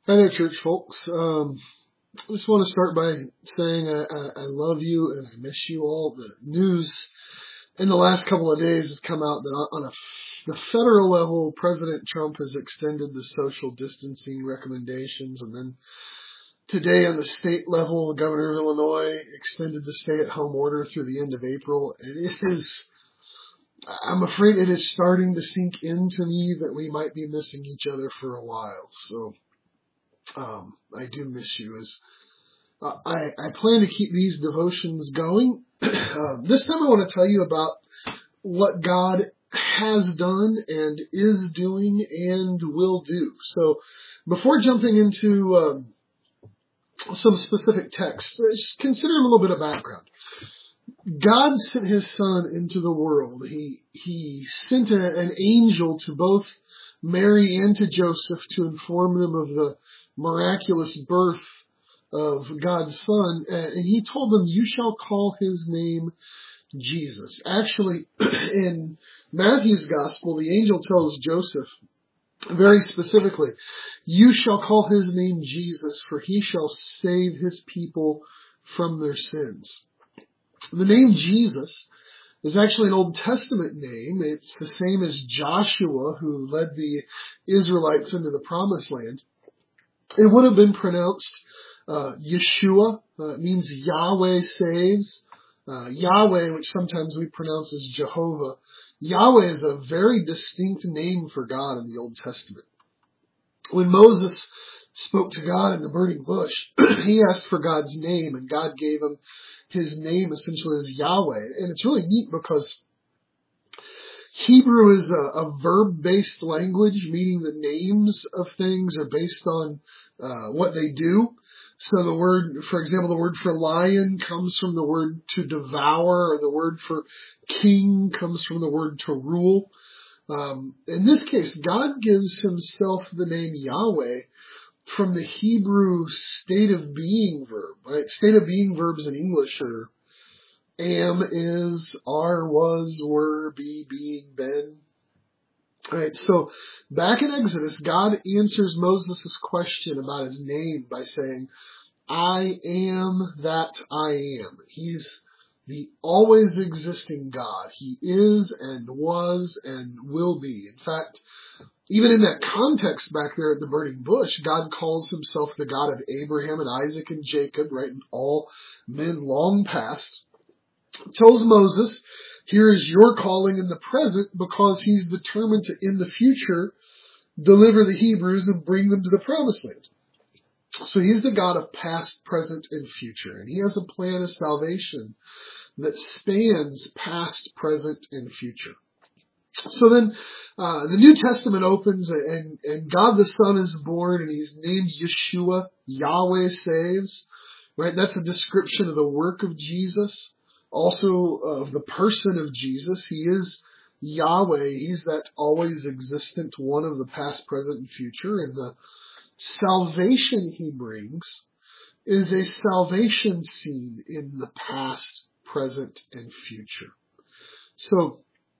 Hi there, church folks. I just want to start by saying I love you and I miss you all. The news in the last couple of days has come out that the federal level, President Trump has extended the social distancing recommendations, and then today on the state level, the governor of Illinois extended the stay-at-home order through the end of April, and I'm afraid it is starting to sink into me that we might be missing each other for a while. So I do miss you. I plan to keep these devotions going. This time I want to tell you about what God has done and is doing and will do. So before jumping into some specific texts, just consider a little bit of background. God sent his son into the world. He sent an angel to both Mary and to Joseph to inform them of the miraculous birth of God's son, and he told them, "You shall call his name Jesus." Actually, in Matthew's gospel, the angel tells Joseph very specifically, "You shall call his name Jesus, for he shall save his people from their sins." The name Jesus is actually an Old Testament name. It's the same as Joshua, who led the Israelites into the Promised Land. It would have been pronounced Yeshua. It means Yahweh saves. Yahweh, which sometimes we pronounce as Jehovah. Yahweh is a very distinct name for God in the Old Testament. When Moses spoke to God in the burning bush, he asked for God's name, and God gave him his name essentially as Yahweh. And it's really neat because Hebrew is a verb-based language, meaning the names of things are based on what they do. So the word, for example, the word for lion comes from the word to devour, or the word for king comes from the word to rule. In this case, God gives himself the name Yahweh from the Hebrew state of being verb, right? State of being verbs in English are am, is, are, was, were, be, being, been. Alright, so back in Exodus, God answers Moses' question about his name by saying, "I am that I am." He's the always existing God. He is and was and will be. In fact, even in that context back there at the burning bush, God calls himself the God of Abraham and Isaac and Jacob, right? And all men long past. Tells Moses, here is your calling in the present, because he's determined to, in the future, deliver the Hebrews and bring them to the promised land. So he's the God of past, present, and future. And he has a plan of salvation that spans past, present, and future. So then, the New Testament opens and God the Son is born, and he's named Yeshua. Yahweh saves, right? That's a description of the work of Jesus. Also of the person of Jesus. He is Yahweh. He's that always existent one of the past, present, and future. And the salvation he brings is a salvation scene in the past, present, and future. So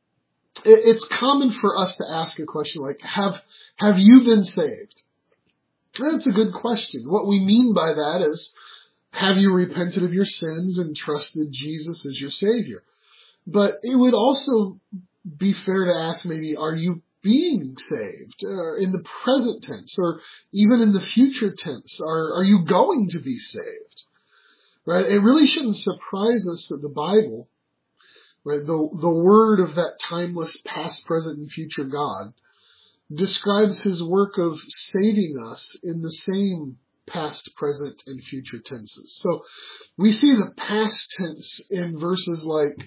it's common for us to ask a question like, have you been saved? That's a good question. What we mean by that is, have you repented of your sins and trusted Jesus as your Savior? But it would also be fair to ask maybe, are you being saved in the present tense, or even in the future tense? Are you going to be saved? Right? It really shouldn't surprise us that the Bible, right, the word of that timeless past, present, and future God, describes his work of saving us in the same past, present, and future tenses. So we see the past tense in verses like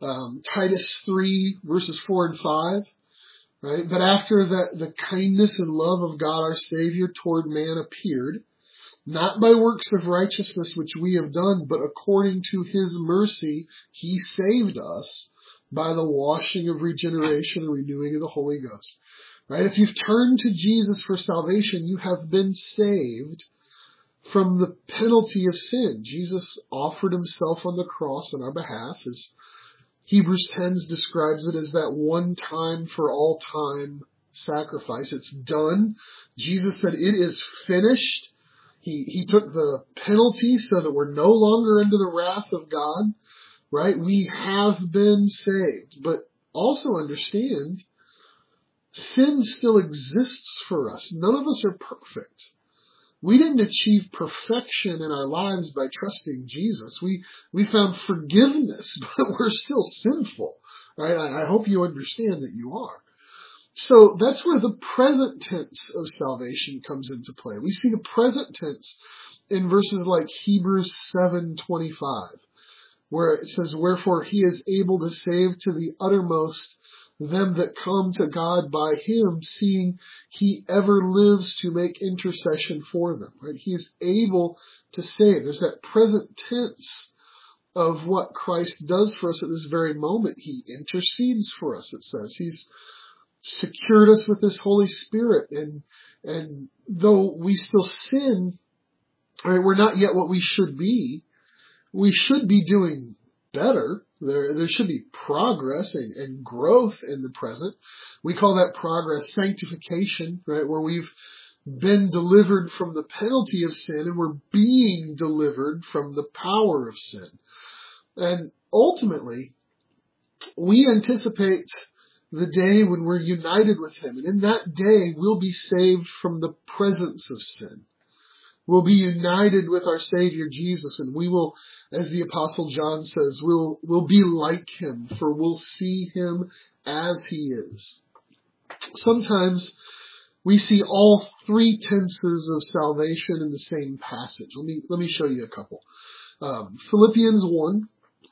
Titus 3, verses 4 and 5, right? But after that, the kindness and love of God our Savior toward man appeared, not by works of righteousness which we have done, but according to his mercy he saved us by the washing of regeneration and renewing of the Holy Ghost. Right? If you've turned to Jesus for salvation, you have been saved from the penalty of sin. Jesus offered himself on the cross on our behalf, as Hebrews 10 describes it as that one time for all time sacrifice. It's done. Jesus said, it is finished. He took the penalty so that we're no longer under the wrath of God, right? We have been saved, but also understand sin still exists for us. None of us are perfect. We didn't achieve perfection in our lives by trusting Jesus. We found forgiveness, but we're still sinful, right? I hope you understand that you are. So that's where the present tense of salvation comes into play. We see the present tense in verses like Hebrews 7:25, where it says, wherefore he is able to save to the uttermost them that come to God by him, seeing he ever lives to make intercession for them. Right? He is able to save. There's that present tense of what Christ does for us at this very moment. He intercedes for us, it says. He's secured us with this Holy Spirit, and though we still sin, right, we're not yet what we should be. We should be doing better. There should be progress and growth in the present. We call that progress sanctification, right, where we've been delivered from the penalty of sin and we're being delivered from the power of sin. And ultimately, we anticipate the day when we're united with him. And in that day, we'll be saved from the presence of sin. We'll be united with our Savior Jesus, and we will, as the Apostle John says, we'll be like him, for we'll see him as he is. Sometimes we see all three tenses of salvation in the same passage. Let me show you a couple. Philippians 1,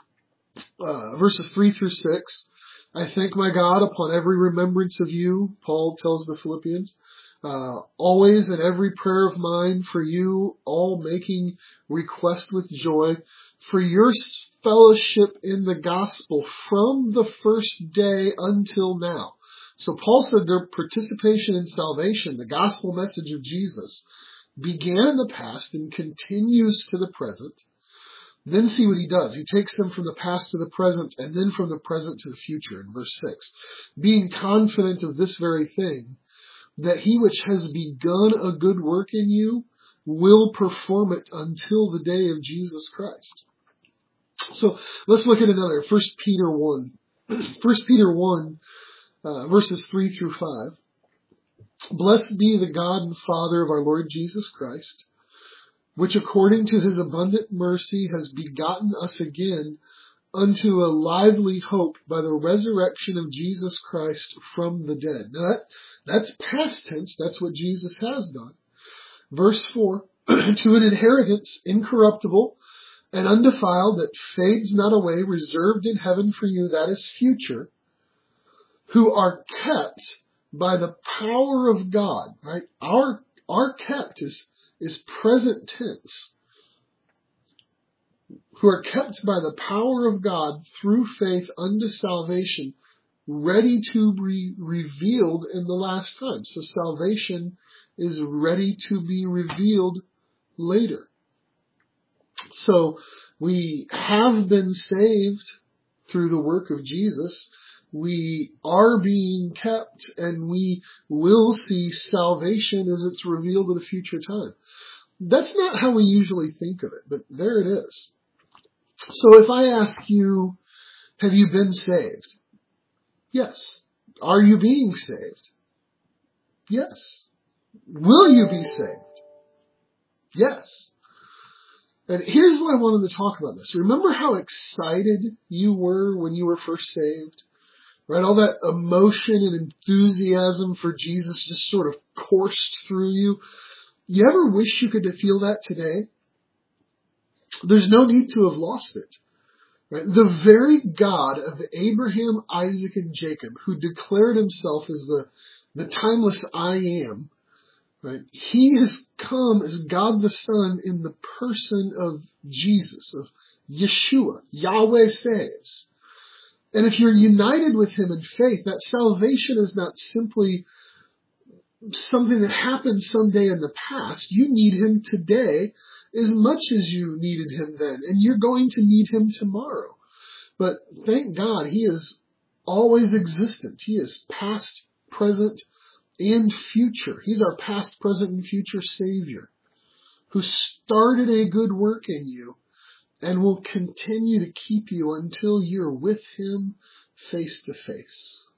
verses 3 through 6. I thank my God upon every remembrance of you, Paul tells the Philippians, always in every prayer of mine for you, all making request with joy for your fellowship in the gospel from the first day until now. So Paul said their participation in salvation, the gospel message of Jesus, began in the past and continues to the present. Then see what he does. He takes them from the past to the present, and then from the present to the future in verse 6. Being confident of this very thing, that he which has begun a good work in you will perform it until the day of Jesus Christ. So let's look at another. 1 Peter 1. 1 Peter 1, verses 3 through 5. Blessed be the God and Father of our Lord Jesus Christ, which according to his abundant mercy has begotten us again unto a lively hope by the resurrection of Jesus Christ from the dead. Now that's past tense. That's what Jesus has done. Verse 4, to an inheritance incorruptible and undefiled that fades not away, reserved in heaven for you, that is future, who are kept by the power of God, right? Our kept is present tense. Who are kept by the power of God through faith unto salvation, ready to be revealed in the last time. So salvation is ready to be revealed later. So we have been saved through the work of Jesus. We are being kept, and we will see salvation as it's revealed at a future time. That's not how we usually think of it, but there it is. So if I ask you, have you been saved? Yes. Are you being saved? Yes. Will you be saved? Yes. And here's why I wanted to talk about this. Remember how excited you were when you were first saved? Right? All that emotion and enthusiasm for Jesus just sort of coursed through you. You ever wish you could feel that today? There's no need to have lost it. Right? The very God of Abraham, Isaac, and Jacob, who declared himself as the timeless I am, right? He has come as God the Son in the person of Jesus, of Yeshua. Yahweh saves. And if you're united with him in faith, that salvation is not simply something that happened someday in the past. You need him today as much as you needed him then, and you're going to need him tomorrow. But thank God he is always existent. He is past, present, and future. He's our past, present, and future Savior who started a good work in you and will continue to keep you until you're with Him face to face.